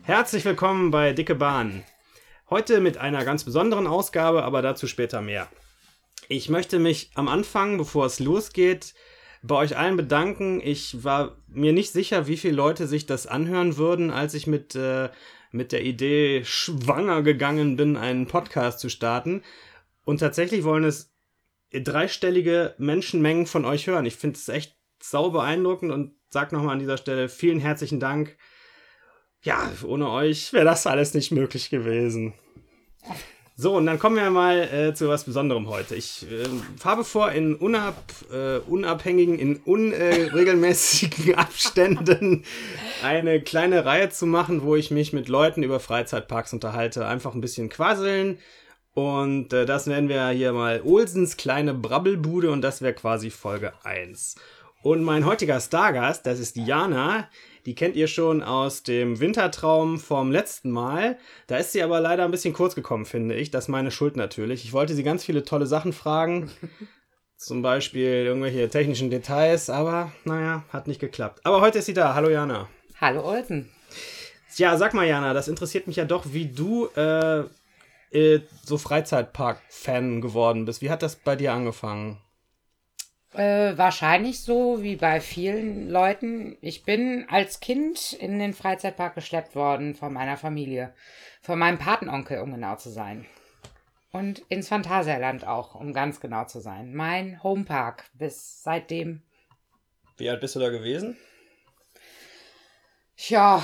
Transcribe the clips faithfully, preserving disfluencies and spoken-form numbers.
Herzlich willkommen bei Dicke Bahn. Heute mit einer ganz besonderen Ausgabe, aber dazu später mehr. Ich möchte mich am Anfang, bevor es losgeht, bei euch allen bedanken. Ich war mir nicht sicher, wie viele Leute sich das anhören würden, als ich mit, äh, mit der Idee schwanger gegangen bin, einen Podcast zu starten. Und tatsächlich wollen es dreistellige Menschenmengen von euch hören. Ich finde es echt sau beeindruckend und sag nochmal an dieser Stelle vielen herzlichen Dank. Ja, ohne euch wäre das alles nicht möglich gewesen. So, und dann kommen wir mal äh, zu was Besonderem heute. Ich äh, habe vor, in unab, äh, unabhängigen, in unregelmäßigen äh, Abständen eine kleine Reihe zu machen, wo ich mich mit Leuten über Freizeitparks unterhalte. Einfach ein bisschen quasseln. Und äh, das nennen wir hier mal Olsens kleine Brabbelbude und das wäre quasi Folge eins. Und mein heutiger Stargast, das ist Diana. Die kennt ihr schon aus dem Wintertraum vom letzten Mal. Da ist sie aber leider ein bisschen kurz gekommen, finde ich. Das ist meine Schuld natürlich. Ich wollte sie ganz viele tolle Sachen fragen. Zum Beispiel irgendwelche technischen Details. Aber naja, hat nicht geklappt. Aber heute ist sie da. Hallo Jana. Hallo Olsen. Ja, sag mal Jana, das interessiert mich ja doch, wie du äh, äh, so Freizeitpark-Fan geworden bist. Wie hat das bei dir angefangen? Äh, wahrscheinlich so wie bei vielen Leuten. Ich bin als Kind in den Freizeitpark geschleppt worden von meiner Familie. Von meinem Patenonkel, um genau zu sein. Und ins Phantasialand auch, um ganz genau zu sein. Mein Homepark bis seitdem. Wie alt bist du da gewesen? Ja,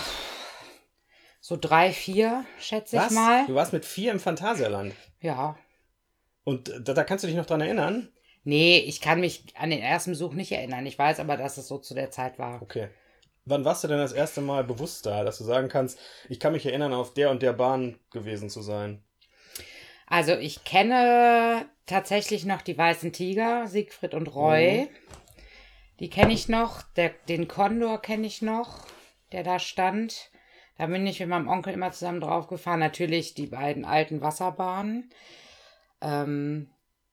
so drei, vier, schätze Was? ich mal. Du warst mit vier im Phantasialand? Ja. Und da, da kannst du dich noch dran erinnern? Nee, ich kann mich an den ersten Besuch nicht erinnern. Ich weiß aber, dass es so zu der Zeit war. Okay. Wann warst du denn das erste Mal bewusst da, dass du sagen kannst, ich kann mich erinnern, auf der und der Bahn gewesen zu sein? Also ich kenne tatsächlich noch die Weißen Tiger, Siegfried und Roy. Mhm. Die kenne ich noch. Der, den Kondor kenne ich noch, der da stand. Da bin ich mit meinem Onkel immer zusammen drauf gefahren. Natürlich die beiden alten Wasserbahnen. Ähm...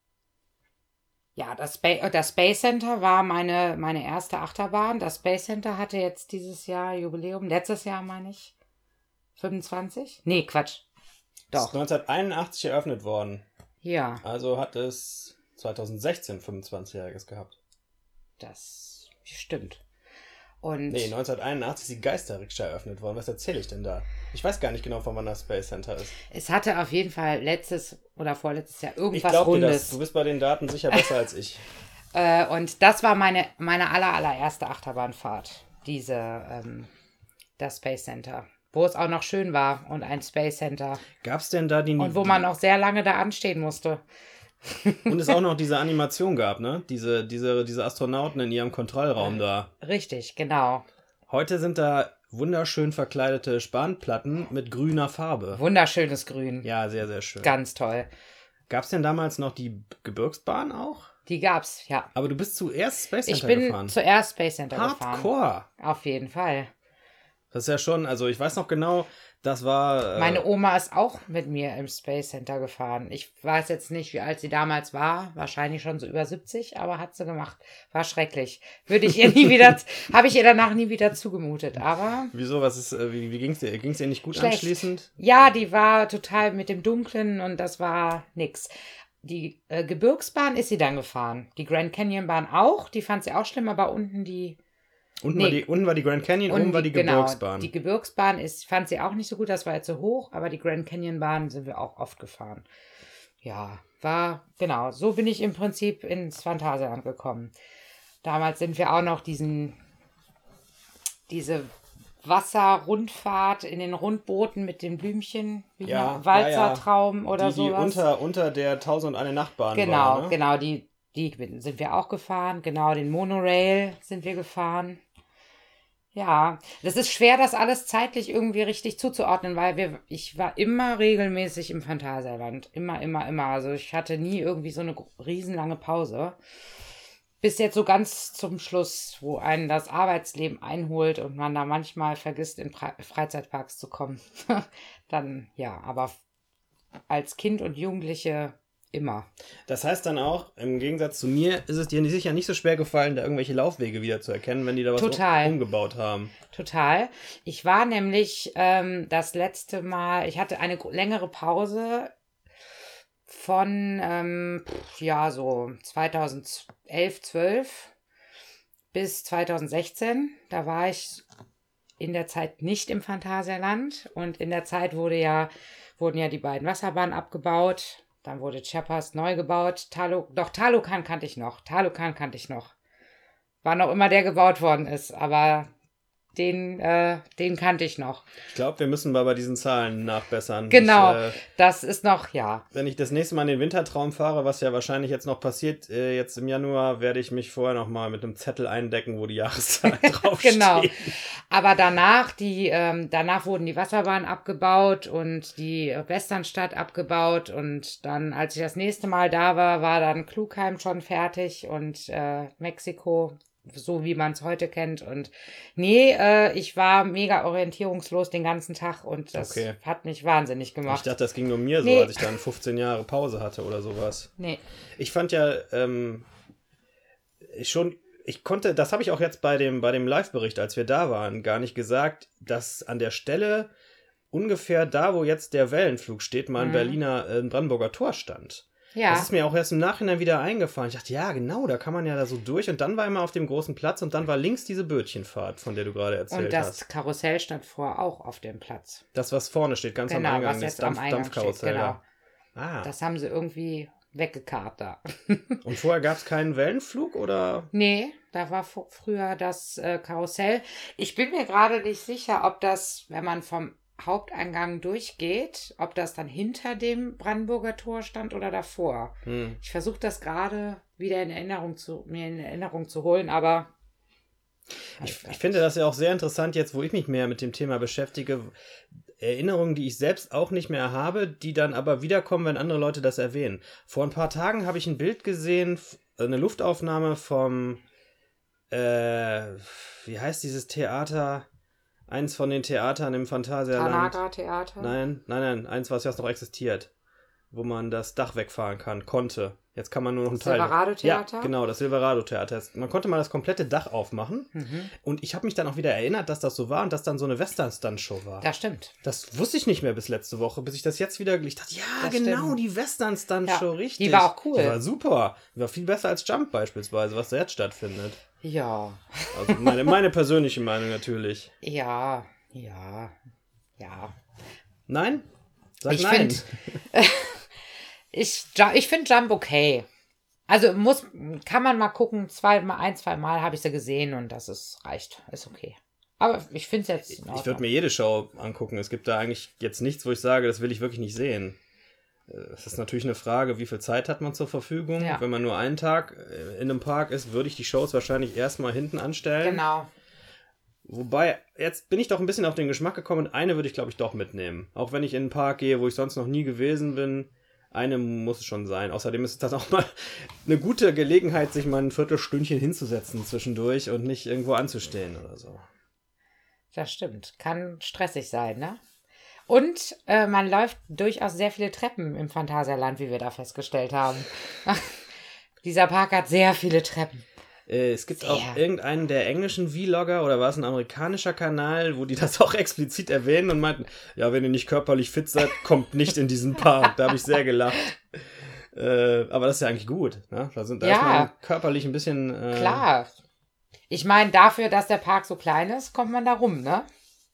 Ja, das, Spa- das Space Center war meine, meine erste Achterbahn. Das Space Center hatte jetzt dieses Jahr Jubiläum. Letztes Jahr, meine ich. fünfundzwanzig? Nee, Quatsch. Doch. Ist neunzehnhunderteinundachtzig eröffnet worden. Ja. Also hat es zweitausendsechzehn fünfundzwanzigjähriges gehabt. Das stimmt. Und nee, neunzehnhunderteinundachtzig ist die Geisterrikscha eröffnet worden. Was erzähle ich denn da? Ich weiß gar nicht genau, von wann das Space Center ist. Es hatte auf jeden Fall letztes oder vorletztes Jahr irgendwas ich glaub Rundes. Dir das. Du bist bei den Daten sicher besser als ich. Äh, und das war meine, meine aller, allererste Achterbahnfahrt. Diese, ähm, das Space Center. Wo es auch noch schön war und ein Space Center. Gab's denn da die... Und wo man auch sehr lange da anstehen musste. Und es auch noch diese Animation gab, ne? Diese, diese, diese Astronauten in ihrem Kontrollraum da. Richtig, genau. Heute sind da wunderschön verkleidete Spanplatten mit grüner Farbe. Wunderschönes Grün. Ja, sehr, sehr schön. Ganz toll. Gab's denn damals noch die Gebirgsbahn auch? Die gab's, ja. Aber du bist zuerst Space Center ich bin gefahren. zuerst Space Center Hardcore. gefahren. Hardcore. Auf jeden Fall. Das ist ja schon, also ich weiß noch genau, das war... Äh, Meine Oma ist auch mit mir im Space Center gefahren. Ich weiß jetzt nicht, wie alt sie damals war. Wahrscheinlich schon so über siebzig, aber hat sie gemacht. War schrecklich. Würde ich ihr nie wieder, habe ich ihr danach nie wieder zugemutet, aber... Wieso, was ist, äh, wie, wie ging's dir? Ging's ihr nicht gut schlecht. Anschließend? Ja, die war total mit dem Dunklen und das war nix. Die äh, Gebirgsbahn ist sie dann gefahren. Die Grand Canyon Bahn auch. Die fand sie auch schlimm, aber unten die... Unten, nee. war die, unten war die Grand Canyon, oben war die Gebirgsbahn. Genau, die Gebirgsbahn ist, fand sie auch nicht so gut, das war jetzt zu hoch, aber die Grand Canyon Bahn sind wir auch oft gefahren. Ja, war, genau, so bin ich im Prinzip ins Phantasialand gekommen. Damals sind wir auch noch diesen, diese Wasserrundfahrt in den Rundbooten mit den Blümchen, wie ja, Walzertraum ja, ja. oder die, die sowas. unter, unter der Tausend und eine Nachtbahn Genau, war, ne? genau, die, die sind wir auch gefahren. Genau, den Monorail sind wir gefahren. Ja, das ist schwer, das alles zeitlich irgendwie richtig zuzuordnen, weil wir, ich war immer regelmäßig im Phantasialand. Immer, immer, immer. Also ich hatte nie irgendwie so eine riesenlange Pause. Bis jetzt so ganz zum Schluss, wo einen das Arbeitsleben einholt und man da manchmal vergisst, in Pre- Freizeitparks zu kommen. Dann, ja, aber als Kind und Jugendliche Immer. Das heißt dann auch, im Gegensatz zu mir, ist es dir sicher nicht so schwer gefallen, da irgendwelche Laufwege wieder zu erkennen, wenn die da was Total. um, umgebaut haben. Total. Ich war nämlich ähm, das letzte Mal, ich hatte eine längere Pause von, ähm, ja, so zweitausendelf, zwölf bis zweitausendsechzehn. Da war ich in der Zeit nicht im Phantasialand und in der Zeit wurde ja, wurden ja die beiden Wasserbahnen abgebaut. Dann wurde Chiapas neu gebaut. Talo, doch, Talokan kannte ich noch. Talokan kannte ich noch. War noch immer der gebaut worden ist, aber den, äh, den kannte ich noch. Ich glaube, wir müssen mal bei diesen Zahlen nachbessern. Genau, ich, äh, das ist noch, ja. Wenn ich das nächste Mal in den Wintertraum fahre, was ja wahrscheinlich jetzt noch passiert, äh, jetzt im Januar, werde ich mich vorher noch mal mit einem Zettel eindecken, wo die Jahreszahlen draufstehen. Genau. Aber danach, die, ähm, danach wurden die Wasserbahnen abgebaut und die Westernstadt abgebaut und dann, als ich das nächste Mal da war, war dann Klugheim schon fertig und äh, Mexiko, so wie man es heute kennt. Und nee, äh, ich war mega orientierungslos den ganzen Tag und das Okay. hat mich wahnsinnig gemacht. Ich dachte, das ging nur mir so, Nee. als ich dann fünfzehn Jahre Pause hatte oder sowas. Nee. Ich fand ja ähm, ich schon, ich konnte, das habe ich auch jetzt bei dem, bei dem Live-Bericht, als wir da waren, gar nicht gesagt, dass an der Stelle ungefähr da, wo jetzt der Wellenflug steht, mal ein Mhm. Berliner, äh, ein Brandenburger Tor stand. Ja. Das ist mir auch erst im Nachhinein wieder eingefallen. Ich dachte, ja, genau, da kann man ja da so durch. Und dann war immer auf dem großen Platz und dann war links diese Bötchenfahrt, von der du gerade erzählt Und das hast. Karussell stand vorher auch auf dem Platz. Das, was vorne steht, ganz Genau, am Eingang, was das jetzt am Dampf, Eingang Dampfkarussell steht, genau. da. Ah. Das haben sie irgendwie weggekarrt da. Und vorher gab es keinen Wellenflug, oder? Nee, da war f- früher das äh, Karussell. Ich bin mir gerade nicht sicher, ob das, wenn man vom Haupteingang durchgeht, ob das dann hinter dem Brandenburger Tor stand oder davor. Hm. Ich versuche das gerade wieder in Erinnerung zu, mir in Erinnerung zu holen, aber Ich, ich finde das ja auch sehr interessant jetzt, wo ich mich mehr mit dem Thema beschäftige. Erinnerungen, die ich selbst auch nicht mehr habe, die dann aber wiederkommen, wenn andere Leute das erwähnen. Vor ein paar Tagen habe ich ein Bild gesehen, f- eine Luftaufnahme vom, äh, wie heißt dieses Theater? Eins von den Theatern im Phantasialand. Tanaga-Theater. Nein, nein, nein, eins, was jetzt noch existiert, wo man das Dach wegfahren kann, konnte. Jetzt kann man nur noch einen Teil. Silverado-Theater? Ja, genau, das Silverado-Theater. Man konnte mal das komplette Dach aufmachen. Mhm. Und ich habe mich dann auch wieder erinnert, dass das so war und dass dann so eine Western-Stunt-Show war. Das stimmt. Das wusste ich nicht mehr bis letzte Woche, bis ich das jetzt wieder... Ich dachte, ja, Das genau, stimmt. die Western-Stunt-Show, Ja, richtig. die war auch cool. Die war super. Die war viel besser als Jump beispielsweise, was da jetzt stattfindet. Ja. Also meine, meine persönliche Meinung natürlich. Ja. Ja. Ja. Nein? Sag Ich nein. finde ich, Ju- ich find Jump okay. Also muss, kann man mal gucken, zwei, mal ein, zwei Mal habe ich sie gesehen und das ist, reicht. Ist okay. Aber ich finde es jetzt in Ich Ordnung. würde mir jede Show angucken. Es gibt da eigentlich jetzt nichts, wo ich sage, das will ich wirklich nicht sehen. Es ist natürlich eine Frage, wie viel Zeit hat man zur Verfügung. Ja. Wenn man nur einen Tag äh, in einem Park ist, würde ich die Shows wahrscheinlich erstmal hinten anstellen. Genau. Wobei, jetzt bin ich doch ein bisschen auf den Geschmack gekommen und eine würde ich, glaube ich, doch mitnehmen. Auch wenn ich in einen Park gehe, wo ich sonst noch nie gewesen bin. Eine muss es schon sein. Außerdem ist das auch mal eine gute Gelegenheit, sich mal ein Viertelstündchen hinzusetzen zwischendurch und nicht irgendwo anzustehen oder so. Das stimmt. Kann stressig sein, ne? Und äh, man läuft durchaus sehr viele Treppen im Phantasialand, wie wir da festgestellt haben. Dieser Park hat sehr viele Treppen. Äh, es gibt Sehr. auch irgendeinen der englischen Vlogger oder war es ein amerikanischer Kanal, wo die das auch explizit erwähnen und meinten, ja, wenn ihr nicht körperlich fit seid, kommt nicht in diesen Park. Da habe ich sehr gelacht. Äh, aber das ist ja eigentlich gut. Ne? Da, sind, da Ja. ist man körperlich ein bisschen... Äh, Klar. Ich meine, dafür, dass der Park so klein ist, kommt man da rum, ne?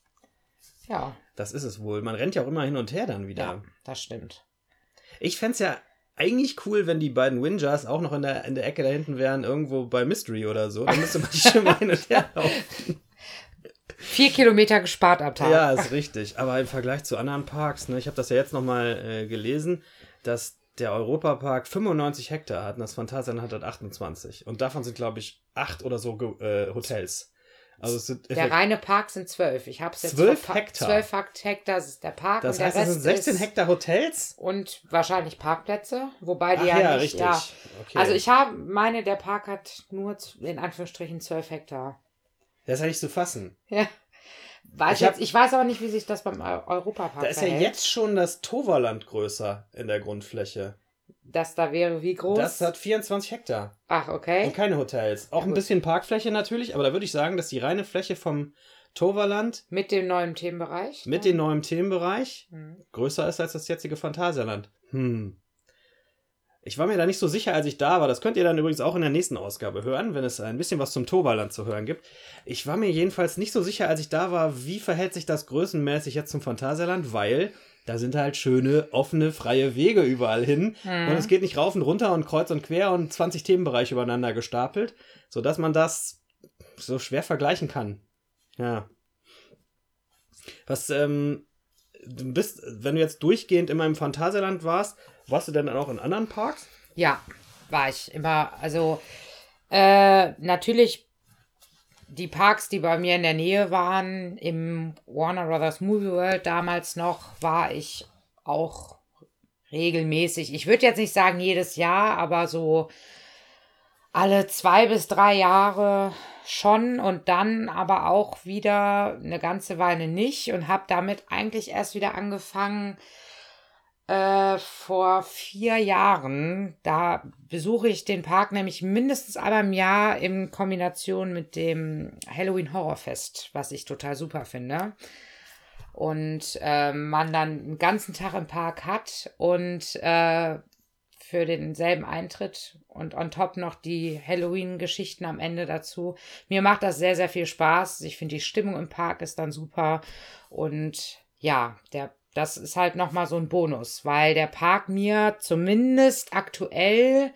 Ja. Das ist es wohl. Man rennt ja auch immer hin und her dann wieder. Ja, das stimmt. Ich fände es ja eigentlich cool, wenn die beiden Windjars auch noch in der, in der Ecke da hinten wären, irgendwo bei Mystery oder so. Dann müsste man schon mal hin und her laufen. Vier Kilometer gespart am Tag. Ja, ist richtig. Aber im Vergleich zu anderen Parks, ne, ich habe das ja jetzt nochmal äh, gelesen, dass der Europapark fünfundneunzig Hektar hat und das Phantasialand hat achtundzwanzig. Und davon sind, glaube ich, acht oder so ge- äh, Hotels. Also es sind Der reine Park sind zwölf. Ich habe es jetzt Zwölf verpa- Hektar? Zwölf Hektar ist der Park das und heißt, der es Rest sind sechzehn ist Hektar Hotels? und wahrscheinlich Parkplätze, wobei die Ach ja, ja, nicht. richtig. Ja. Okay. Also ich habe meine, der Park hat nur z- in Anführungsstrichen zwölf Hektar. Das ist ja nicht zu fassen. Ja. Weiß Ich hab- jetzt, ich weiß aber nicht, wie sich das beim Eu- Europapark Da ist ja verhält. jetzt schon das Toverland größer in der Grundfläche. das da wäre wie groß? Das hat vierundzwanzig Hektar. Ach, okay. Und keine Hotels. Auch Ja, ein bisschen Parkfläche natürlich, aber da würde ich sagen, dass die reine Fläche vom Toverland mit dem neuen Themenbereich? mit dem neuen Themenbereich hm. größer ist als das jetzige Phantasialand. Hm. Ich war mir da nicht so sicher, als ich da war. Das könnt ihr dann übrigens auch in der nächsten Ausgabe hören, wenn es ein bisschen was zum Toverland zu hören gibt. Ich war mir jedenfalls nicht so sicher, als ich da war, wie verhält sich das größenmäßig jetzt zum Phantasialand, weil da sind halt schöne, offene, freie Wege überall hin. Hm. Und es geht nicht rauf und runter und kreuz und quer und zwanzig Themenbereiche übereinander gestapelt, sodass man das so schwer vergleichen kann. Ja. Was, ähm, du bist, wenn du jetzt durchgehend immer im Phantasialand warst, warst du denn dann auch in anderen Parks? Ja, war ich immer. Also, äh, natürlich die Parks, die bei mir in der Nähe waren, im Warner Brothers Movie World damals noch, war ich auch regelmäßig. Ich würde jetzt nicht sagen jedes Jahr, aber so alle zwei bis drei Jahre schon und dann aber auch wieder eine ganze Weile nicht und habe damit eigentlich erst wieder angefangen äh, vor vier Jahren. Da besuche ich den Park nämlich mindestens einmal im Jahr in Kombination mit dem Halloween Horrorfest, was ich total super finde. Und äh, man dann einen ganzen Tag im Park hat und äh, für denselben Eintritt und on top noch die Halloween-Geschichten am Ende dazu. Mir macht das sehr, sehr viel Spaß. Ich finde, die Stimmung im Park ist dann super. Und ja, der, das ist halt nochmal so ein Bonus, weil der Park mir zumindest aktuell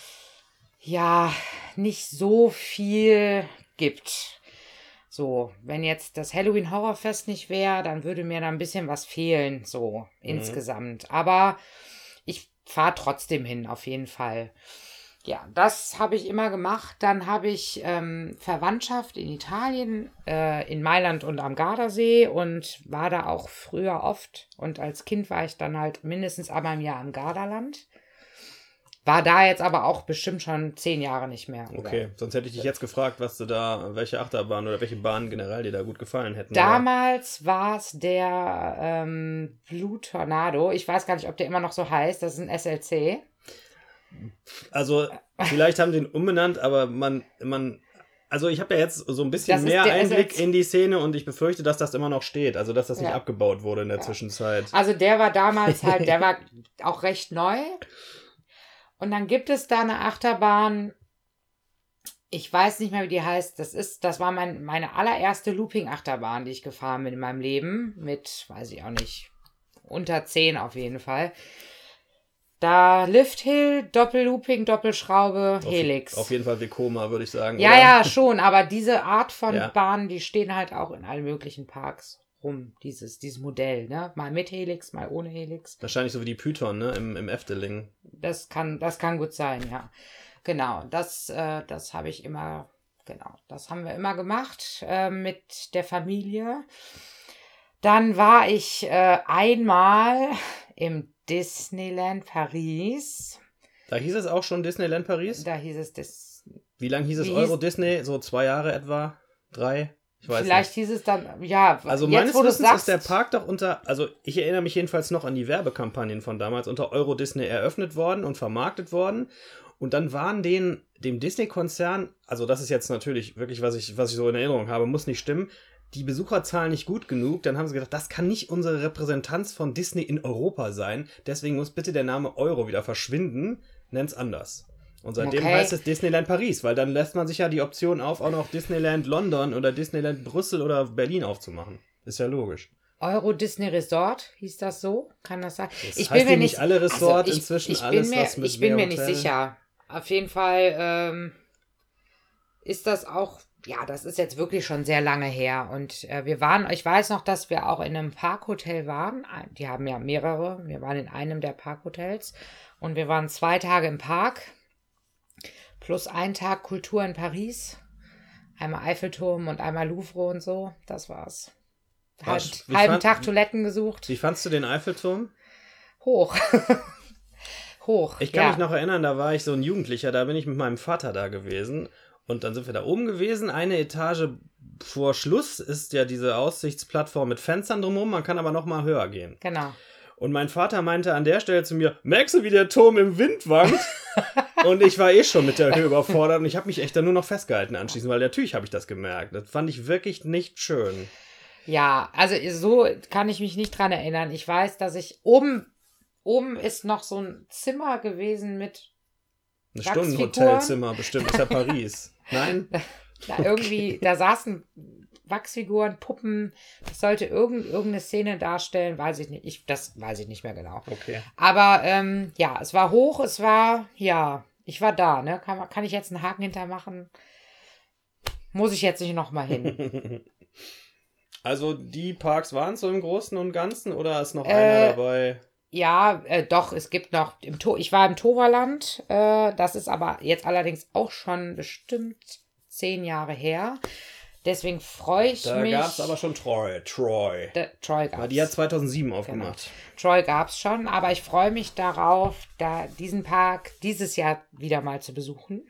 ja nicht so viel gibt. So, wenn jetzt das Halloween Horrorfest nicht wäre, dann würde mir da ein bisschen was fehlen, so mhm. insgesamt. Aber ich fahre trotzdem hin, auf jeden Fall. Ja, das habe ich immer gemacht. Dann habe ich ähm, Verwandtschaft in Italien, äh, in Mailand und am Gardasee und war da auch früher oft. Und als Kind war ich dann halt mindestens einmal im Jahr im Gardaland. War da jetzt aber auch bestimmt schon zehn Jahre nicht mehr. Okay, sonst hätte ich dich jetzt gefragt, was du da, welche Achterbahn oder welche Bahnen generell dir da gut gefallen hätten. Damals war es der ähm, Blue Tornado. Ich weiß gar nicht, ob der immer noch so heißt. Das ist ein S L C. Also, vielleicht haben sie ihn umbenannt, aber man, man, also ich habe ja jetzt so ein bisschen mehr Einblick S L C in die Szene und ich befürchte, dass das immer noch steht. Also, dass das nicht ja. abgebaut wurde in der ja. Zwischenzeit. Also, der war damals halt, der war auch recht neu. Und dann gibt es da eine Achterbahn, ich weiß nicht mehr, wie die heißt. Das ist, das war mein, meine allererste Looping-Achterbahn, die ich gefahren bin in meinem Leben. Mit, weiß ich auch nicht, unter zehn auf jeden Fall. Da Lifthill, Doppellooping, Doppelschraube, Helix. Auf, auf jeden Fall Vekoma, würde ich sagen. Ja, oder? ja, schon. Aber diese Art von ja. Bahnen, die stehen halt auch in allen möglichen Parks rum. Dieses, dieses Modell, ne? Mal mit Helix, mal ohne Helix. Wahrscheinlich so wie die Python, ne? Im, im Efteling. Das kann, das kann gut sein, ja. Genau, das, äh, das habe ich immer, genau, das haben wir immer gemacht äh, mit der Familie. Dann war ich äh, einmal im Disneyland Paris. Da hieß es auch schon Disneyland Paris? Da hieß es Dis. Wie lange hieß es Euro hieß... Disney? So zwei Jahre etwa? Drei? Ich weiß Vielleicht nicht. hieß es dann, ja. Also jetzt, meines Wissens ist der Park doch unter, also ich erinnere mich jedenfalls noch an die Werbekampagnen von damals, unter Euro Disney eröffnet worden und vermarktet worden. Und dann waren den, dem Disney-Konzern, also das ist jetzt natürlich wirklich, was ich, was ich so in Erinnerung habe, muss nicht stimmen, die Besucherzahlen nicht gut genug. Dann haben sie gedacht, das kann nicht unsere Repräsentanz von Disney in Europa sein. Deswegen muss bitte der Name Euro wieder verschwinden. Nenn's anders. Und seitdem okay. heißt es Disneyland Paris, weil dann lässt man sich ja die Option auf, auch noch Disneyland London oder Disneyland Brüssel oder Berlin aufzumachen. Ist ja logisch. Euro Disney Resort, hieß das so? Kann das sein? Das ich heißt bin mir nicht alle Resort also ich, inzwischen, ich alles bin mir, was mit Ich bin mir Hotel. nicht sicher. Auf jeden Fall ähm, ist das auch, ja, das ist jetzt wirklich schon sehr lange her. Und äh, wir waren, ich weiß noch, dass wir auch in einem Parkhotel waren. Die haben ja mehrere. Wir waren in einem der Parkhotels. Und wir waren zwei Tage im Park. Plus ein Tag Kultur in Paris. Einmal Eiffelturm und einmal Louvre und so. Das war's. Halb, halben fand, Tag Toiletten gesucht. Wie fandst du den Eiffelturm? Hoch. Hoch. Ich kann ja. mich noch erinnern, da war ich so ein Jugendlicher, da bin ich mit meinem Vater da gewesen. Und dann sind wir da oben gewesen. Eine Etage vor Schluss ist ja diese Aussichtsplattform mit Fenstern drumherum. Man kann aber noch mal höher gehen. Genau. Und mein Vater meinte an der Stelle zu mir, merkst du, wie der Turm im Wind wankt? Und ich war eh schon mit der Höhe überfordert und ich habe mich echt dann nur noch festgehalten anschließend, weil natürlich habe ich das gemerkt. Das fand ich wirklich nicht schön. Ja, also so kann ich mich nicht dran erinnern. Ich weiß, dass ich oben, oben ist noch so ein Zimmer gewesen mit Ein Stundenhotelzimmer, bestimmt, ist ja Paris. Nein? Da irgendwie, da saßen Wachsfiguren, Puppen, das sollte irgend, irgendeine Szene darstellen, weiß ich nicht. Ich, das weiß ich nicht mehr genau. Okay. Aber ähm, ja, es war hoch, es war, ja, ich war da, ne? Kann, man- kann ich jetzt einen Haken hintermachen? Muss ich jetzt nicht nochmal hin. Also die Parks waren so im Großen und Ganzen oder ist noch Äh, einer dabei? Ja, äh, doch, es gibt noch, im to ich war im Toverland, äh, das ist aber jetzt allerdings auch schon bestimmt zehn Jahre her. Deswegen freue ich Da mich. gab es aber schon Troy. Troy. De, Troy gab's. Weil die hat zweitausendsieben aufgemacht. Troy gab es schon, aber ich freue mich darauf, da diesen Park dieses Jahr wieder mal zu besuchen.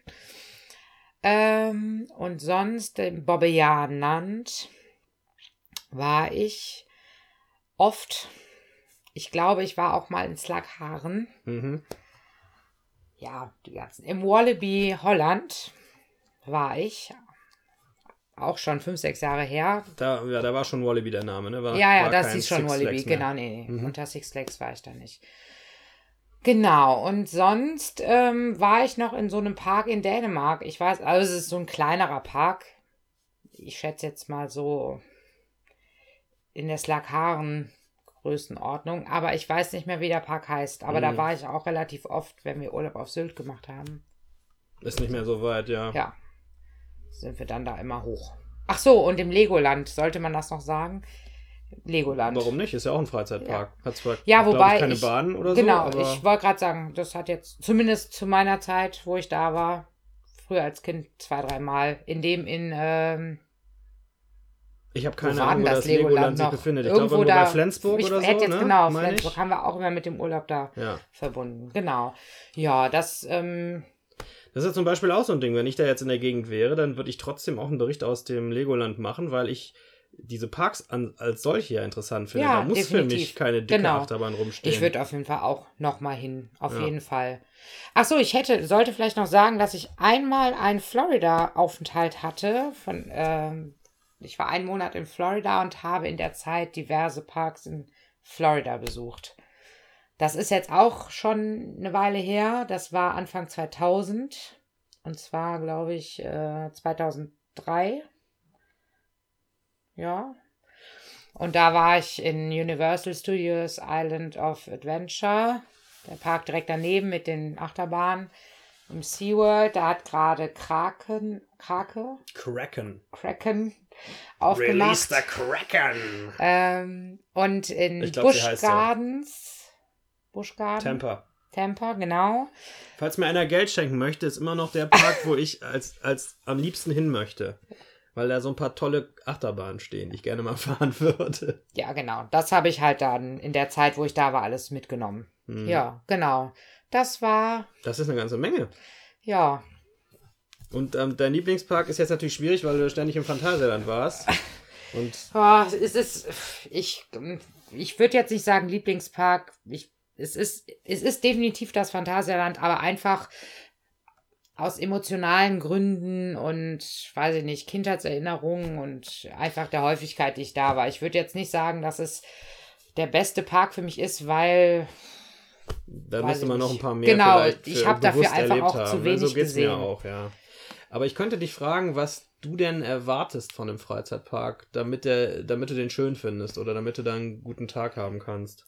Ähm, und sonst im Bobbejaanland war ich oft. Ich glaube, ich war auch mal in Slagharen. Mhm. Ja, die ganzen. Im Wallaby Holland war ich. Auch schon fünf, sechs Jahre her. Da, ja, da war schon Wallaby der Name, ne? War, ja, ja, war das kein hieß schon Six Wallaby. Flags mehr. Genau, nee, nee. Mhm. Unter Six Flags war ich da nicht. Genau, und sonst ähm, war ich noch in so einem Park in Dänemark. Ich weiß, also es ist so ein kleinerer Park. Ich schätze jetzt mal so in der Slagharen Größenordnung. Aber ich weiß nicht mehr, wie der Park heißt. Aber Mhm. da war ich auch relativ oft, wenn wir Urlaub auf Sylt gemacht haben. Ist nicht mehr so weit, ja. Ja, sind wir dann da immer hoch. Ach so, und im Legoland, sollte man das noch sagen? Legoland. Warum nicht? Ist ja auch ein Freizeitpark. Hat zwar, Ja, glaub wobei ich, keine ich- Bahnen oder Genau, so, aber ich wollte gerade sagen, das hat jetzt zumindest zu meiner Zeit, wo ich da war, früher als Kind zwei, dreimal, in dem in, ähm, ich habe wo keine war Ahnung, denn wo das das Legoland Legoland sich noch? befindet. Ich Irgendwo glaube, da, bei Flensburg ich oder so, hätte jetzt ne? genau, Meine ich? Flensburg haben wir auch immer mit dem Urlaub da Ja. verbunden. Genau. Ja, das, ähm, Das ist ja zum Beispiel auch so ein Ding. Wenn ich da jetzt in der Gegend wäre, dann würde ich trotzdem auch einen Bericht aus dem Legoland machen, weil ich diese Parks an, als solche ja interessant finde. Ja, da muss für definitiv. mich keine dicke Genau. Achterbahn rumstehen. ich würde auf jeden Fall auch nochmal hin. Auf Ja. jeden Fall. Ach so, ich hätte, sollte vielleicht noch sagen, dass ich einmal einen Florida-Aufenthalt hatte. Von, ähm, ich war einen Monat in Florida und habe in der Zeit diverse Parks in Florida besucht. Das ist jetzt auch schon eine Weile her. Das war Anfang zweitausend. Und zwar, glaube ich, äh, zweitausenddrei. Ja. Und da war ich in Universal Studios Island of Adventure. Der Park direkt daneben mit den Achterbahnen. Im SeaWorld, da hat gerade Kraken, Krake, Kraken. Kraken aufgemacht. Kraken. Ähm, und in Ich glaub, sie Busch heißt so. Gardens. Busch Garden. Tampa. Tampa, genau. Falls mir einer Geld schenken möchte, ist immer noch der Park, wo ich als, als am liebsten hin möchte. Weil da so ein paar tolle Achterbahnen stehen, die ich gerne mal fahren würde. Ja, genau. Das habe ich halt dann in der Zeit, wo ich da war, alles mitgenommen. Hm. Ja, genau. Das war, Das ist eine ganze Menge. ja, Und ähm, dein Lieblingspark ist jetzt natürlich schwierig, weil du ständig im Phantasialand warst. Und oh, es ist, ich, ich würde jetzt nicht sagen Lieblingspark. Ich, es ist, es ist definitiv das Phantasialand, aber einfach aus emotionalen Gründen und, weiß ich nicht, Kindheitserinnerungen und einfach der Häufigkeit, die ich da war. Ich würde jetzt nicht sagen, dass es der beste Park für mich ist, weil da Weiß müsste ich man noch nicht. ein paar mehr Genau, vielleicht ich für hab dafür bewusst einfach erlebt auch haben, zu ne? wenig So geht's gesehen. mir auch, ja. Aber ich könnte dich fragen, was du denn erwartest von einem Freizeitpark, damit, der, damit du den schön findest oder damit du da einen guten Tag haben kannst.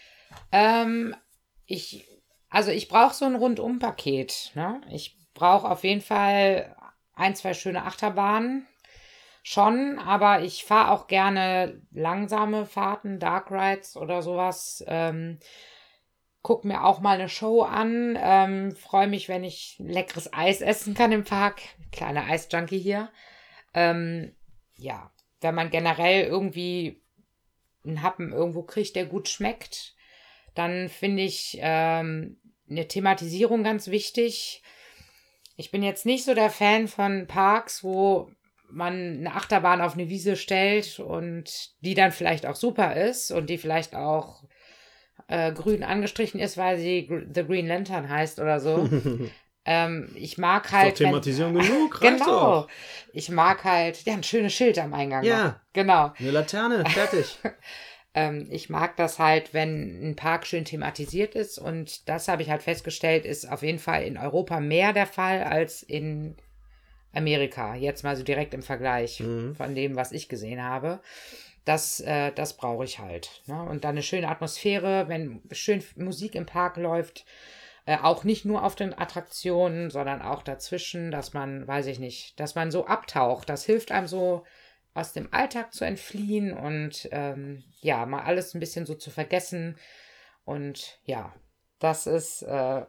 Ähm, ich, also ich brauche so ein Rundum-Paket. Ne? Ich brauche auf jeden Fall ein, zwei schöne Achterbahnen. Schon, aber ich fahre auch gerne langsame Fahrten, Dark Rides oder sowas. Ähm, guck mir auch mal eine Show an. Ähm, freue mich, wenn ich leckeres Eis essen kann im Park. Kleiner Eisjunkie hier. Ähm, ja, wenn man generell irgendwie einen Happen irgendwo kriegt, der gut schmeckt, dann finde ich ähm, eine Thematisierung ganz wichtig. Ich bin jetzt nicht so der Fan von Parks, wo man eine Achterbahn auf eine Wiese stellt und die dann vielleicht auch super ist und die vielleicht auch äh, grün angestrichen ist, weil sie Gr- The Green Lantern heißt oder so. ähm, ich mag halt... Ist doch Thematisierung wenn, genug, reicht genau. doch. Ich mag halt... Ja, ein schönes Schild am Eingang Ja. noch. Genau. Eine Laterne, fertig. Ähm, ich mag das halt, wenn ein Park schön thematisiert ist und das habe ich halt festgestellt, ist auf jeden Fall in Europa mehr der Fall als in Amerika. Jetzt mal so direkt im Vergleich Mhm. von dem, was ich gesehen habe. Das, äh, das brauche ich halt. Ne? Und dann eine schöne Atmosphäre, wenn schön Musik im Park läuft, äh, auch nicht nur auf den Attraktionen, sondern auch dazwischen, dass man, weiß ich nicht, dass man so abtaucht. Das hilft einem so aus dem Alltag zu entfliehen und ähm, ja, mal alles ein bisschen so zu vergessen. Und ja, das ist, äh,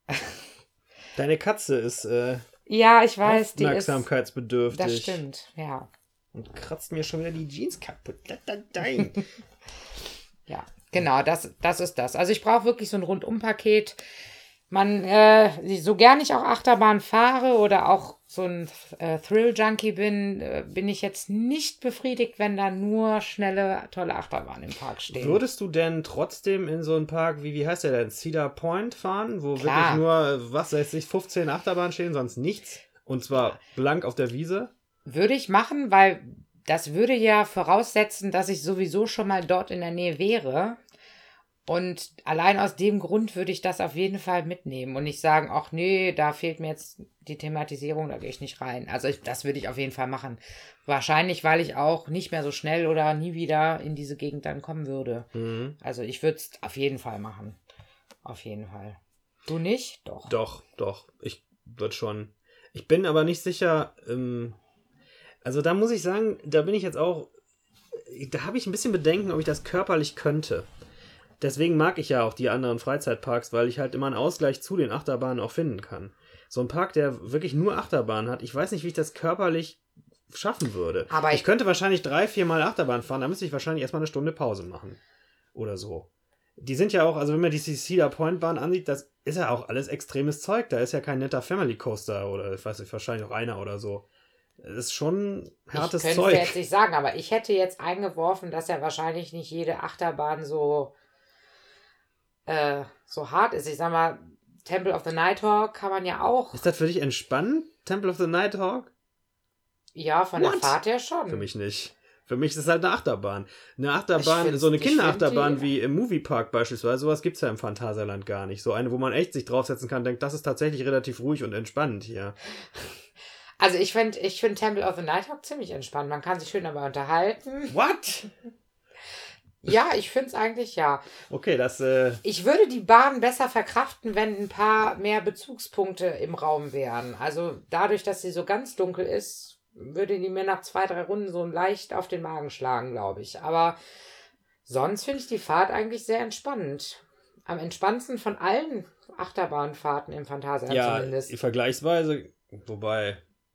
Deine Katze ist äh, ja, ich weiß, die ist, aufmerksamkeitsbedürftig. das stimmt, ja. Und kratzt mir schon wieder die Jeans kaputt. Nein. Ja, genau, das, das ist das. Also ich brauche wirklich so ein Rundumpaket. Man, äh, so gern ich auch Achterbahn fahre oder auch so ein äh, Thrill-Junkie bin, äh, bin ich jetzt nicht befriedigt, wenn da nur schnelle, tolle Achterbahnen im Park stehen. Würdest du denn trotzdem in so einen Park, wie, wie heißt der denn, Cedar Point fahren, wo Klar. wirklich nur, was weiß ich, fünfzehn Achterbahnen stehen, sonst nichts? Und zwar blank auf der Wiese? Würde ich machen, weil das würde ja voraussetzen, dass ich sowieso schon mal dort in der Nähe wäre. Und allein aus dem Grund würde ich das auf jeden Fall mitnehmen und nicht sagen, ach nee, da fehlt mir jetzt die Thematisierung, da gehe ich nicht rein. Also ich, das würde ich auf jeden Fall machen. Wahrscheinlich, weil ich auch nicht mehr so schnell oder nie wieder in diese Gegend dann kommen würde. Mhm. Also ich würde es auf jeden Fall machen. Auf jeden Fall. Du nicht? Doch. Doch, doch. Ich würde schon. Ich bin aber nicht sicher, ähm, also da muss ich sagen, da bin ich jetzt auch, da habe ich ein bisschen Bedenken, ob ich das körperlich könnte. Deswegen mag ich ja auch die anderen Freizeitparks, weil ich halt immer einen Ausgleich zu den Achterbahnen auch finden kann. So ein Park, der wirklich nur Achterbahnen hat, ich weiß nicht, wie ich das körperlich schaffen würde. Aber ich ich- könnte wahrscheinlich drei, vier Mal Achterbahn fahren, da müsste ich wahrscheinlich erstmal eine Stunde Pause machen. Oder so. Die sind ja auch, also wenn man die Cedar Point Bahn ansieht, das ist ja auch alles extremes Zeug. Da ist ja kein netter Family Coaster oder ich weiß nicht, wahrscheinlich auch einer oder so. Das ist schon hartes Ich könnte Zeug. es jetzt nicht sagen, aber ich hätte jetzt eingeworfen, dass ja wahrscheinlich nicht jede Achterbahn so, äh, so hart ist. Ich sag mal, Temple of the Nighthawk kann man ja auch. Ist das für dich entspannend, Temple of the Nighthawk? Ja, von What? der Fahrt her schon. Für mich nicht. Für mich ist es halt eine Achterbahn. Eine Achterbahn, find's- so eine ich find Kinderachterbahn die- wie im Moviepark beispielsweise, sowas gibt es ja im Phantasialand gar nicht. So eine, wo man echt sich draufsetzen kann, denkt, das ist tatsächlich relativ ruhig und entspannt hier. Also ich finde ich find Temple of the Nighthawk ziemlich entspannt. Man kann sich schön dabei unterhalten. What? Ja, ich finde es eigentlich ja. Okay, das, äh, Ich würde die Bahn besser verkraften, wenn ein paar mehr Bezugspunkte im Raum wären. Also dadurch, dass sie so ganz dunkel ist, würde die mir nach zwei, drei Runden so leicht auf den Magen schlagen, glaube ich. Aber sonst finde ich die Fahrt eigentlich sehr entspannend. Am entspannendsten von allen Achterbahnfahrten im Phantasialand ja, zumindest. vergleichsweise, wobei,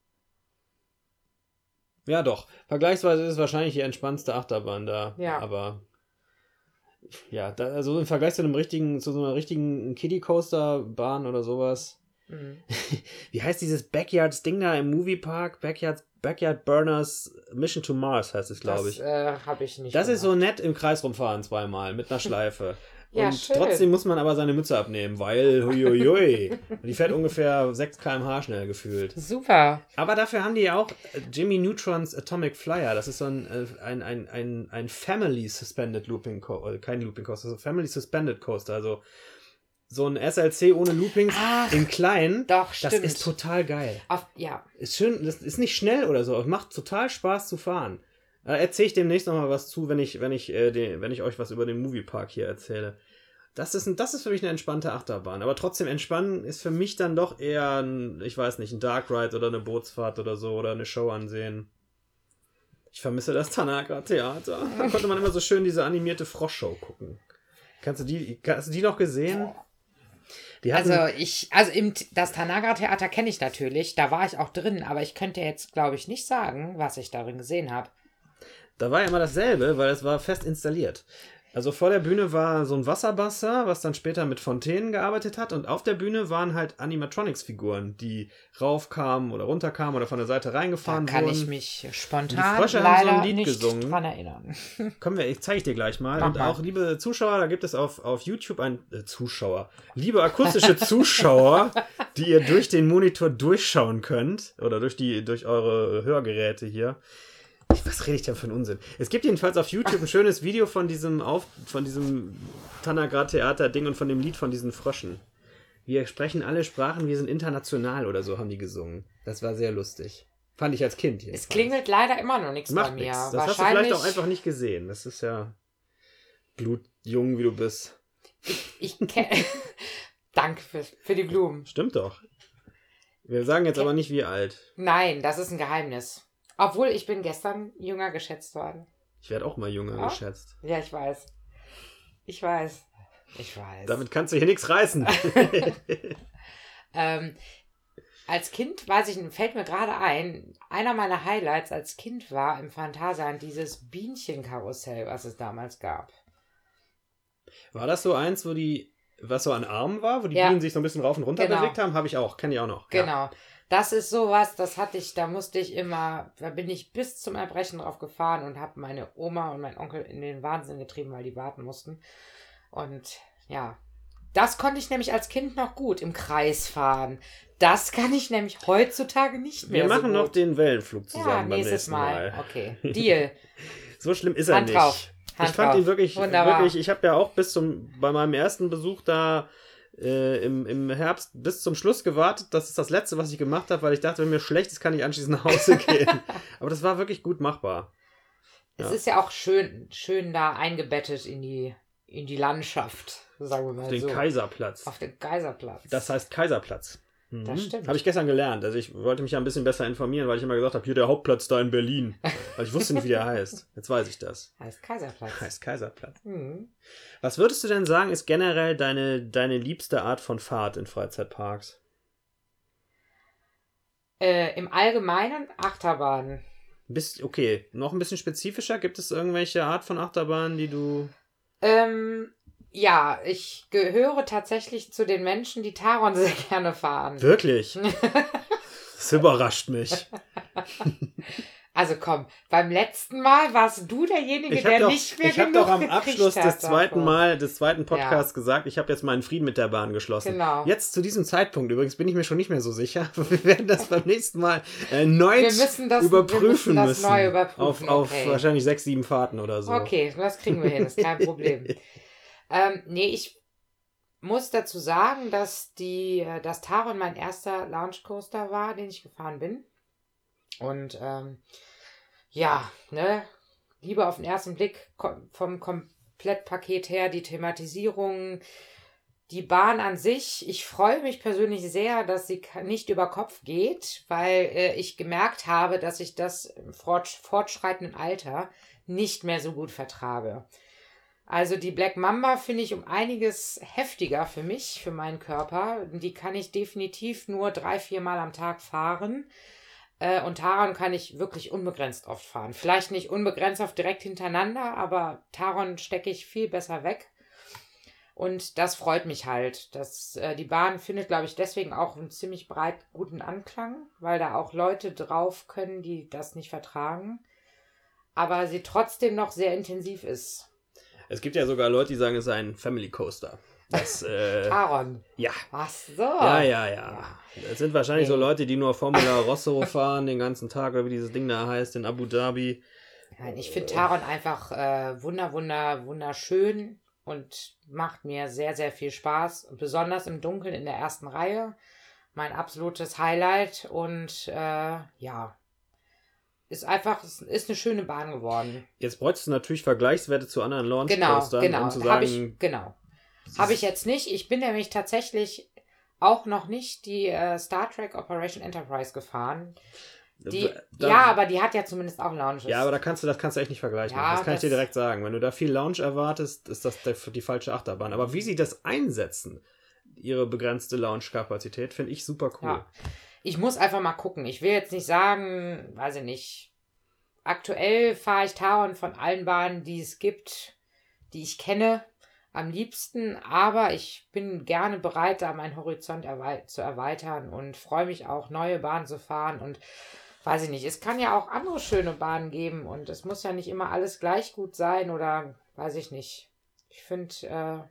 ja doch, vergleichsweise ist es wahrscheinlich die entspannendste Achterbahn da, Ja. aber ja, da, also im Vergleich zu einem richtigen, zu so einer richtigen Kiddie-Coaster-Bahn oder sowas. Mhm. Wie heißt dieses Backyards-Ding da im Moviepark? Backyard, Backyard Burners Mission to Mars heißt es, glaube ich. Das äh, habe ich nicht Das ist so gemacht. nett im Kreis rumfahren zweimal mit einer Schleife. Ja, und schön. trotzdem muss man aber seine Mütze abnehmen, weil huiuiui. Und die fährt ungefähr sechs Kilometer pro Stunde schnell gefühlt. Super. Aber dafür haben die ja auch äh, Jimmy Neutrons Atomic Flyer. Das ist so ein, äh, ein, ein, ein, ein Family Suspended Looping Coaster, kein Looping Coaster, so Family Suspended Coaster. Also so ein S L C ohne Loopings Ach, in klein. doch, Das stimmt. ist total geil. Auf, ja, Ist schön, das ist nicht schnell oder so, aber macht total Spaß zu fahren. Da erzähle ich demnächst nochmal was zu, wenn ich, wenn ich, äh, den, wenn ich euch was über den Moviepark hier erzähle. Das ist, ein, das ist für mich eine entspannte Achterbahn. Aber trotzdem entspannen ist für mich dann doch eher ein, ich weiß nicht, ein Dark Ride oder eine Bootsfahrt oder so oder eine Show ansehen. Ich vermisse das Tanaka-Theater. Da konnte man immer so schön diese animierte Froschshow gucken. Kannst du die, hast du die noch gesehen? Die hatten, also ich, also im, T- das Tanaga-Theater kenne ich natürlich, da war ich auch drin, aber ich könnte jetzt, glaube ich, nicht sagen, was ich darin gesehen habe. da war ja immer dasselbe, weil es war fest installiert. Also vor der Bühne war so ein Wasserbassin, was dann später mit Fontänen gearbeitet hat. Und auf der Bühne waren halt Animatronics-Figuren, die raufkamen oder runterkamen oder von der Seite reingefahren Da kann wurden. ich mich spontan Die Frösche haben leider so ein Lied nicht gesungen. dran erinnern. Können wir, ich zeige ich dir gleich mal. Mach und mal. auch, liebe Zuschauer, da gibt es auf, auf YouTube ein äh, Zuschauer. Liebe akustische Zuschauer, die ihr durch den Monitor durchschauen könnt. Oder durch die, durch eure Hörgeräte hier. Was rede ich denn für einen Unsinn? Es gibt jedenfalls auf YouTube ein schönes Video von diesem auf, von diesem Tanagra-Theater-Ding und von dem Lied von diesen Fröschen. Wir sprechen alle Sprachen, wir sind international oder so, haben die gesungen. Das war sehr lustig. Fand ich als Kind jedenfalls. Es klingelt leider immer noch nichts bei Macht mir. nichts. Das hast du vielleicht auch einfach nicht gesehen. Das ist ja blutjung, wie du bist. Ich kenne. Danke für, für die Blumen. Stimmt doch. Wir sagen jetzt Ke- aber nicht, wie alt. Nein, das ist ein Geheimnis. Obwohl, ich bin gestern jünger geschätzt worden. Ich werde auch mal jünger Ja? geschätzt. Ja, ich weiß. Ich weiß. Ich weiß. Damit kannst du hier nichts reißen. ähm, als Kind, weiß ich, fällt mir gerade ein, einer meiner Highlights als Kind war im Phantasialand dieses Bienchenkarussell, was es damals gab. War das so eins, wo die, was so an Armen war, wo die Ja. Bienen sich so ein bisschen rauf und runter Genau. bewegt haben? Habe ich auch, kenne ich auch noch. Ja. Genau. Das ist sowas, das hatte ich, da musste ich immer, da bin ich bis zum Erbrechen drauf gefahren und habe meine Oma und meinen Onkel in den Wahnsinn getrieben, weil die warten mussten. Und ja, das konnte ich nämlich als Kind noch gut im Kreis fahren. Das kann ich nämlich heutzutage nicht mehr Wir machen so noch gut. den Wellenflug zusammen Ja, beim nächstes nächsten Mal. Mal. Okay, Deal. So schlimm ist er Hand nicht. drauf. Hand ich fand drauf. ihn wirklich, Wunderbar. wirklich, ich habe ja auch bis zum, bei meinem ersten Besuch da äh, im, im Herbst bis zum Schluss gewartet. Das ist das Letzte, was ich gemacht habe, weil ich dachte, wenn mir schlecht ist, kann ich anschließend nach Hause gehen. Aber das war wirklich gut machbar. Es Ja. ist ja auch schön, schön da eingebettet in die, in die Landschaft, sagen wir mal Den so. Kaiserplatz. Auf den Kaiserplatz. Das heißt Kaiserplatz. Mhm. Das stimmt. Habe ich gestern gelernt. Also ich wollte mich ja ein bisschen besser informieren, weil ich immer gesagt habe, hier der Hauptplatz da in Berlin. Weil ich wusste nicht, wie der heißt. Jetzt weiß ich das. Heißt Kaiserplatz. Heißt Kaiserplatz. Mhm. Was würdest du denn sagen, ist generell deine, deine liebste Art von Fahrt in Freizeitparks? Äh, Im Allgemeinen Achterbahn. Bist, okay, noch ein bisschen spezifischer. Gibt es irgendwelche Art von Achterbahnen, die du... Ähm, ja, ich gehöre tatsächlich zu den Menschen, die Taron sehr gerne fahren. Wirklich? Das überrascht mich. Also komm, beim letzten Mal warst du derjenige, Ich der habe doch, nicht mehr ich hab genug doch am gekriegt Abschluss hat des zweiten davon. Mal, des zweiten Podcasts gesagt, ich habe jetzt meinen Frieden mit der Bahn geschlossen. Genau. Jetzt zu diesem Zeitpunkt übrigens bin ich mir schon nicht mehr so sicher. Wir werden das beim nächsten Mal erneut Wir müssen das- überprüfen wir müssen das müssen. neu überprüfen, Auf, auf okay. wahrscheinlich sechs, sieben Fahrten oder so. Okay, das kriegen wir hin, ist kein Problem. ähm, nee, ich muss dazu sagen, dass die, äh, dass Taron mein erster Lounge Coaster war, den ich gefahren bin. Und ähm, ja, ne, Liebe auf den ersten Blick kom- vom Komplettpaket her, die Thematisierung, die Bahn an sich. Ich freue mich persönlich sehr, dass sie ka- nicht über Kopf geht, weil äh, ich gemerkt habe, dass ich das im fort- fortschreitenden Alter nicht mehr so gut vertrage. Also die Black Mamba finde ich um einiges heftiger für mich, für meinen Körper. Die kann ich definitiv nur drei, vier Mal am Tag fahren. Äh, und Taron kann ich wirklich unbegrenzt oft fahren. Vielleicht nicht unbegrenzt oft direkt hintereinander, aber Taron stecke ich viel besser weg. Und das freut mich halt. Das, äh, die Bahn findet, glaube ich, deswegen auch einen ziemlich breit guten Anklang, weil da auch Leute drauf können, die das nicht vertragen. Aber sie trotzdem noch sehr intensiv ist. Es gibt ja sogar Leute, die sagen, es sei ein Family Coaster. Das, äh, Taron. ja. Ach so. Ja, ja, ja. Das sind wahrscheinlich so Nee. Leute, die nur Formula Rosso fahren den ganzen Tag, oder wie dieses Ding da heißt, in Abu Dhabi. Nein, ich finde Taron einfach äh, wunder, wunder, wunderschön und macht mir sehr, sehr viel Spaß. Und besonders im Dunkeln in der ersten Reihe. Mein absolutes Highlight. Und äh, ja, ist einfach, es ist eine schöne Bahn geworden. Jetzt bräuchtest du natürlich Vergleichswerte zu anderen Launch Genau, Coastern, genau. um zu Habe sagen, ich, genau. Habe ich jetzt nicht. Ich bin nämlich tatsächlich auch noch nicht die äh, Star Trek Operation Enterprise gefahren. Die, da, ja, aber die hat ja zumindest auch Lounges. ja, aber da kannst du, das kannst du echt nicht vergleichen. Ja, das kann ich dir das- direkt sagen. Wenn du da viel Lounge erwartest, ist das der, die falsche Achterbahn. Aber wie sie das einsetzen, ihre begrenzte Lounge-Kapazität, finde ich super cool. Ja. Ich muss einfach mal gucken. Ich will jetzt nicht sagen, weiß ich nicht. Aktuell fahre ich Taron von allen Bahnen, die es gibt, die ich kenne, am liebsten. Aber ich bin gerne bereit, da meinen Horizont erwei- zu erweitern und freue mich auch, neue Bahnen zu fahren. Und weiß ich nicht, es kann ja auch andere schöne Bahnen geben und es muss ja nicht immer alles gleich gut sein oder weiß ich nicht. Ich finde, äh,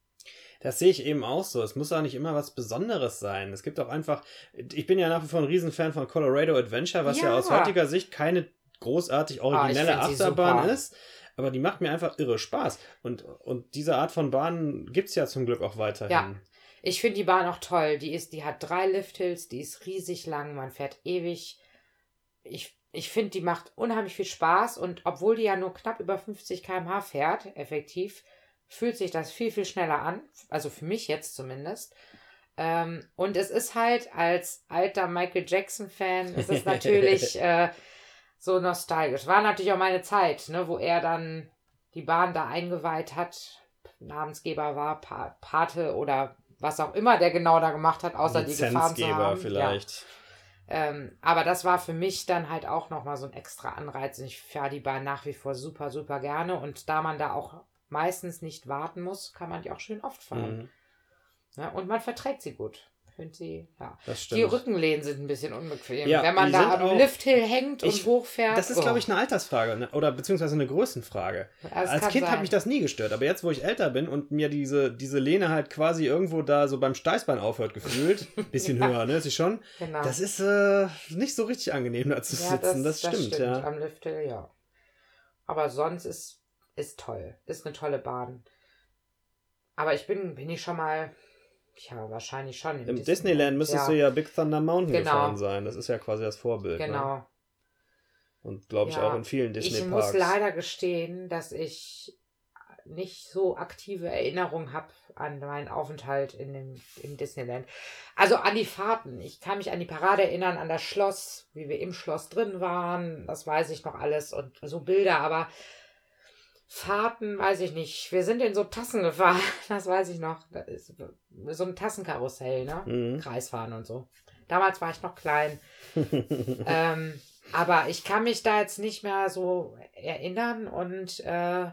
Das sehe ich eben auch so. Es muss auch nicht immer was Besonderes sein. Es gibt auch einfach, ich bin ja nach wie vor ein Riesenfan von Colorado Adventure, was ja, Ja. aus heutiger Sicht keine großartig originelle Ah, ich find sie Achterbahn super. ist, aber die macht mir einfach irre Spaß. Und, und diese Art von Bahnen gibt es ja zum Glück auch weiterhin. Ja. ich finde die Bahn auch toll. Die ist, die hat drei Lifthills, die ist riesig lang, man fährt ewig. Ich, ich finde, die macht unheimlich viel Spaß und obwohl die ja nur knapp über fünfzig Kilometer pro Stunde fährt, effektiv, fühlt sich das viel, viel schneller an. Also für mich jetzt zumindest. Ähm, und es ist halt als alter Michael Jackson-Fan, ist es natürlich äh, so nostalgisch. War natürlich auch meine Zeit, ne, wo er dann die Bahn da eingeweiht hat, Namensgeber war, pa- Pate oder was auch immer der genau da gemacht hat, außer die gefahren zu Lizenzgeber haben. vielleicht. Ja. Ähm, aber das war für mich dann halt auch nochmal so ein extra Anreiz. Und ich fahre die Bahn nach wie vor super, super gerne. Und da man da auch meistens nicht warten muss, kann man die auch schön oft fahren. Mhm. Ja, und man verträgt sie gut. Finde sie, ja. Das Die stimmt. Rückenlehnen sind ein bisschen unbequem. Ja, Wenn man die da sind am auch- Lifthill hängt und Ich- hochfährt. Das ist, oh. glaube ich, eine Altersfrage ne? Oder beziehungsweise eine Größenfrage. Ja, das Als kann Kind hat sein. mich das nie gestört, aber jetzt, wo ich älter bin und mir diese, diese Lehne halt quasi irgendwo da so beim Steißbein aufhört gefühlt, bisschen Ja. höher, ne, ist sie schon, Genau. das ist äh, nicht so richtig angenehm da zu Ja, sitzen, das, stimmt, ja. Am Lifthill, ja. Aber sonst ist, ist toll. Ist eine tolle Bahn. Aber ich bin, bin ich schon mal, ja, wahrscheinlich schon. Im Disneyland müsstest ja, du ja Big Thunder Mountain Genau. gefahren sein, das ist ja quasi das Vorbild. Ne? Genau. Und glaube ich Ja, auch in vielen Ich Disney-Parks. muss leider gestehen, dass ich nicht so aktive Erinnerungen habe an meinen Aufenthalt in dem, im Disneyland. Also an die Fahrten. Ich kann mich an die Parade erinnern, an das Schloss, wie wir im Schloss drin waren. Das weiß ich noch alles und so Bilder, aber Fahrten weiß ich nicht. Wir sind in so Tassen gefahren, das weiß ich noch. Das ist so ein Tassenkarussell, ne? Mhm. Kreisfahren und so. Damals war ich noch klein. ähm, aber ich kann mich da jetzt nicht mehr so erinnern und äh,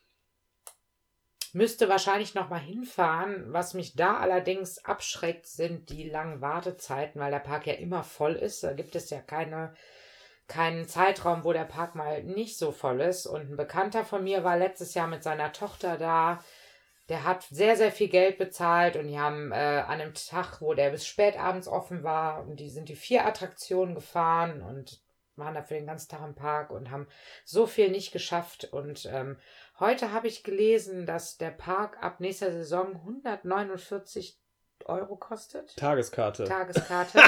müsste wahrscheinlich noch mal hinfahren. Was mich da allerdings abschreckt, sind die langen Wartezeiten, weil der Park ja immer voll ist. Da gibt es ja keine, keinen Zeitraum, wo der Park mal nicht so voll ist. Und ein Bekannter von mir war letztes Jahr mit seiner Tochter da. Der hat sehr, sehr viel Geld bezahlt und die haben äh, an einem Tag, wo der bis spät abends offen war, und die sind die vier Attraktionen gefahren und waren da für den ganzen Tag im Park und haben so viel nicht geschafft. Und ähm, heute habe ich gelesen, dass der Park ab nächster Saison hundertneunundvierzig Euro kostet. Tageskarte. Tageskarte.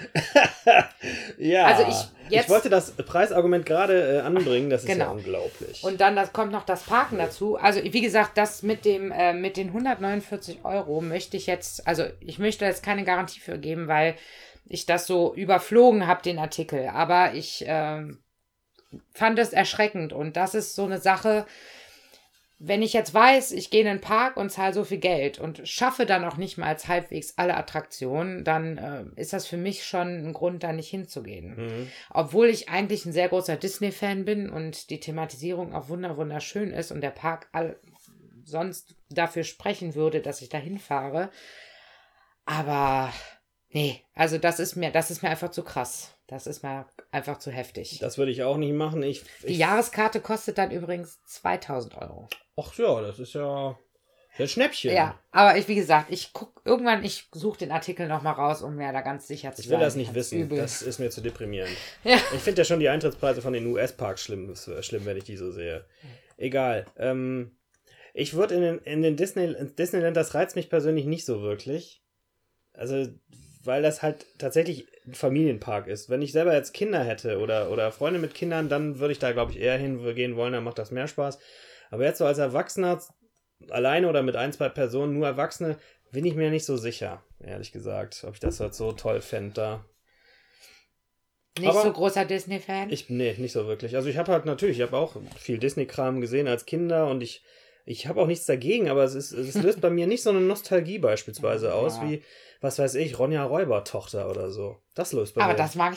Ja, Also ich jetzt- ich wollte das Preisargument gerade äh, anbringen, das ist Genau. ja unglaublich. Und dann das kommt noch das Parken dazu. Also wie gesagt, das mit dem äh, mit den hundertneunundvierzig Euro möchte ich jetzt, also ich möchte jetzt keine Garantie für geben, weil ich das so überflogen habe, den Artikel. Aber ich ähm, fand es erschreckend und das ist so eine Sache, wenn ich jetzt weiß, ich gehe in den Park und zahle so viel Geld und schaffe dann auch nicht mal als halbwegs alle Attraktionen, dann äh, ist das für mich schon ein Grund, da nicht hinzugehen. Mhm. Obwohl ich eigentlich ein sehr großer Disney-Fan bin und die Thematisierung auch wunder wunderschön ist und der Park all sonst dafür sprechen würde, dass ich da hinfahre. Aber nee, also das ist mir, das ist mir einfach zu krass. Das ist mir einfach zu heftig. Das würde ich auch nicht machen. Ich, Die ich, Jahreskarte kostet dann übrigens zweitausend Euro. Ach ja, das ist ja ein Schnäppchen. Ja, aber ich, wie gesagt, ich guck irgendwann, ich suche den Artikel nochmal raus, um mir da ganz sicher zu Ich will sein. das nicht Ganz wissen. übel. Das ist mir zu deprimierend. Ja. Ich finde ja schon die Eintrittspreise von den U S-Parks schlimm, schlimm, wenn ich die so sehe. Egal. Ähm, ich würde in den, in den Disney, ins Disneyland, das reizt mich persönlich nicht so wirklich. Also, weil das halt tatsächlich ein Familienpark ist. Wenn ich selber jetzt Kinder hätte oder, oder Freunde mit Kindern, dann würde ich da, glaube ich, eher hingehen wollen, dann macht das mehr Spaß. Aber jetzt so als Erwachsener, alleine oder mit ein, zwei Personen, nur Erwachsene, bin ich mir nicht so sicher, ehrlich gesagt, ob ich das halt so toll fände da. Nicht aber so großer Disney-Fan? Ich, nee, nicht so wirklich. Also ich habe halt natürlich, ich habe auch viel Disney-Kram gesehen als Kinder und ich, ich habe auch nichts dagegen, aber es, ist, es löst bei mir nicht so eine Nostalgie beispielsweise aus, Ja. wie, was weiß ich, Ronja Räubertochter oder so. Das löst bei Aber mir. das mag ich auch.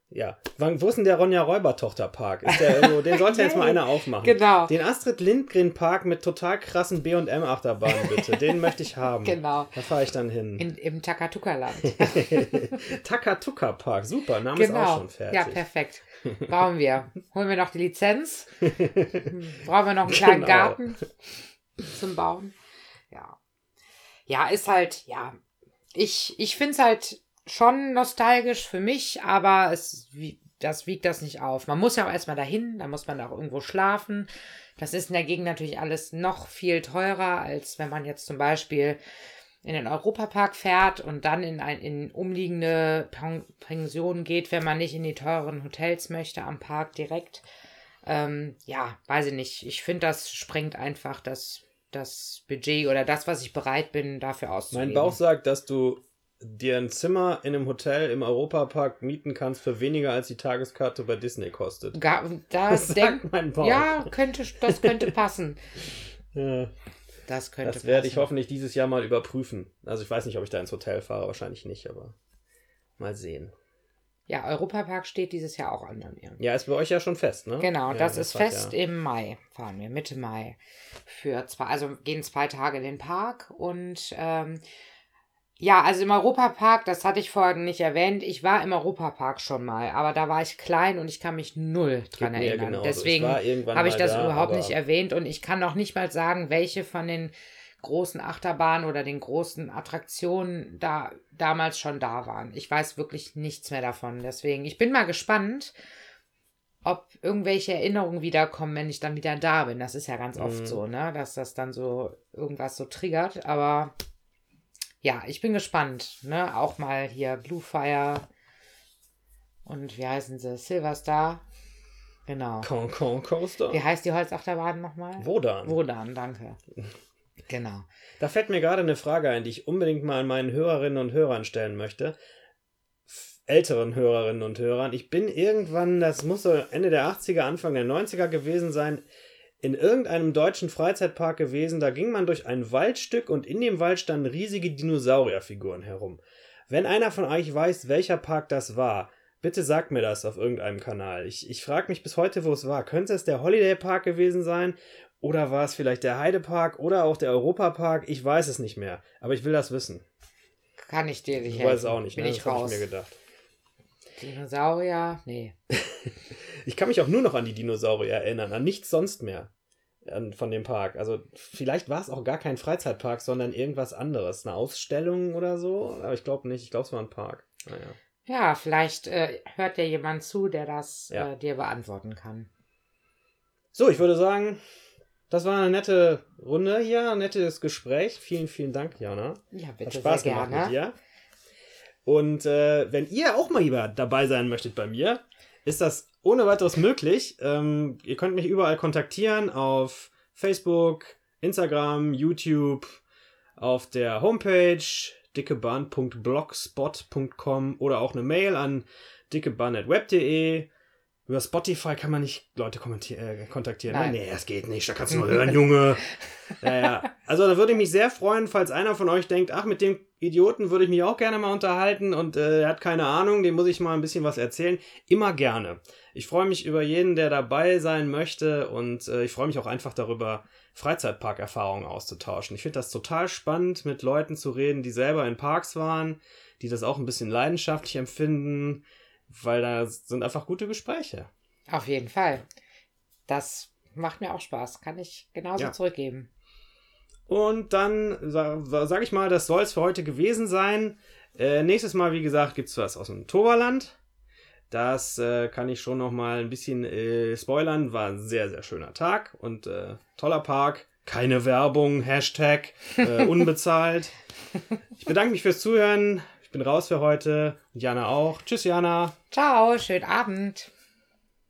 Ja. Wann, wo ist denn der Ronja-Räuber-Tochter-Park? Ist der irgendwo, den sollte jetzt mal einer aufmachen. Genau. Den Astrid-Lindgren-Park mit total krassen B und M-Achterbahnen, bitte. Den möchte ich haben. Genau. Da fahre ich dann hin. In, Im Takatuka-Land. Takatuka-Park, super. Name Genau. ist auch schon fertig. Ja, perfekt. Bauen wir. Holen wir noch die Lizenz. Brauchen wir noch einen kleinen Genau. Garten zum Bauen. Ja. Ja, ist halt, ja. Ich, ich finde es halt schon nostalgisch für mich, aber es, wie, das wiegt das nicht auf. Man muss ja auch erstmal dahin, da muss man auch irgendwo schlafen. Das ist in der Gegend natürlich alles noch viel teurer, als wenn man jetzt zum Beispiel in den Europapark fährt und dann in, ein, in umliegende Pen- Pensionen geht, wenn man nicht in die teuren Hotels möchte, am Park direkt. Ähm, ja, weiß ich nicht. Ich finde, das sprengt einfach das, das Budget oder das, was ich bereit bin, dafür auszugeben. Mein Bauch sagt, dass du dir ein Zimmer in einem Hotel im Europapark mieten kannst für weniger als die Tageskarte bei Disney kostet. Gar, da Das denk, sagt mein Bauch. Ja, könnte, das könnte passen. Ja, Das könnte das werde ich passen. hoffentlich dieses Jahr mal überprüfen. Also ich weiß nicht, ob ich da ins Hotel fahre, wahrscheinlich nicht, aber mal sehen. Ja, Europapark steht dieses Jahr auch an bei mir. Ja, ist bei euch ja schon fest, ne? Genau, ja, das ist fahrt fest ja. im Mai, fahren wir, Mitte Mai. Für zwei, also gehen zwei Tage in den Park und ähm, ja, also im Europapark, das hatte ich vorhin nicht erwähnt, ich war im Europapark schon mal, aber da war ich klein und ich kann mich null dran Geht mir erinnern. genauso. Ich Deswegen war irgendwann habe ich mal das da, überhaupt aber- nicht erwähnt und ich kann auch nicht mal sagen, welche von den großen Achterbahnen oder den großen Attraktionen da damals schon da waren. Ich weiß wirklich nichts mehr davon. Deswegen, ich bin mal gespannt, ob irgendwelche Erinnerungen wiederkommen, wenn ich dann wieder da bin. Das ist ja ganz oft Mhm. so, ne? Dass das dann so irgendwas so triggert. Aber ja, ich bin gespannt, ne? Auch mal hier Blue Fire und wie heißen sie? Silver Star. Genau. Con Con Coaster. Wie heißt die Holzachterbahn nochmal? Wodan. Wodan, danke. Genau. Da fällt mir gerade eine Frage ein, die ich unbedingt mal meinen Hörerinnen und Hörern stellen möchte. F- Älteren Hörerinnen und Hörern. Ich bin irgendwann, das muss so Ende der achtziger, Anfang der neunziger gewesen sein, in irgendeinem deutschen Freizeitpark gewesen. Da ging man durch ein Waldstück und in dem Wald standen riesige Dinosaurierfiguren herum. Wenn einer von euch weiß, welcher Park das war, bitte sagt mir das auf irgendeinem Kanal. Ich, ich frage mich bis heute, wo es war. Könnte es der Holiday Park gewesen sein? Oder war es vielleicht der Heidepark oder auch der Europapark? Ich weiß es nicht mehr. Aber ich will das wissen. Kann ich dir nicht Ich helfen. weiß es auch nicht. Bin Ne? ich Das habe raus. ich mir gedacht. Dinosaurier? Nee. Ich kann mich auch nur noch an die Dinosaurier erinnern. An nichts sonst mehr an, von dem Park. Also vielleicht war es auch gar kein Freizeitpark, sondern irgendwas anderes. Eine Ausstellung oder so. Aber ich glaube nicht. Ich glaube, es war ein Park. Naja. Ja, vielleicht äh, hört ja jemand zu, der das Ja. äh, dir beantworten kann. So, ich würde sagen, das war eine nette Runde hier. Ein nettes Gespräch. Vielen, vielen Dank, Jana. Ja, Hat bitte, Spaß sehr gemacht gerne. mit dir. Und äh, wenn ihr auch mal lieber dabei sein möchtet bei mir, ist das ohne weiteres möglich. Ähm, ihr könnt mich überall kontaktieren auf Facebook, Instagram, YouTube, auf der Homepage dickebahn punkt blogspot punkt com oder auch eine Mail an dickebahn at web punkt de. Über Spotify kann man nicht Leute kommentier- äh, kontaktieren. Nein. Ne? Nee, das geht nicht. Da kannst du nur hören, Junge. Ja, ja. Also da würde ich mich sehr freuen, falls einer von euch denkt, ach, mit dem Idioten würde ich mich auch gerne mal unterhalten und äh, er hat keine Ahnung, dem muss ich mal ein bisschen was erzählen. Immer gerne. Ich freue mich über jeden, der dabei sein möchte und äh, ich freue mich auch einfach darüber, Freizeitparkerfahrungen auszutauschen. Ich finde das total spannend, mit Leuten zu reden, die selber in Parks waren, die das auch ein bisschen leidenschaftlich empfinden, weil da sind einfach gute Gespräche. Auf jeden Fall. Das macht mir auch Spaß. Kann ich genauso Ja. zurückgeben. Und dann sa- sage ich mal, das soll es für heute gewesen sein. Äh, nächstes Mal, wie gesagt, gibt es was aus dem Toverland. Das äh, kann ich schon noch mal ein bisschen äh, spoilern. War ein sehr, sehr schöner Tag und äh, toller Park. Keine Werbung, Hashtag, äh, unbezahlt. Ich bedanke mich fürs Zuhören. Ich bin raus für heute. Und Jana auch. Tschüss, Jana. Ciao, schönen Abend.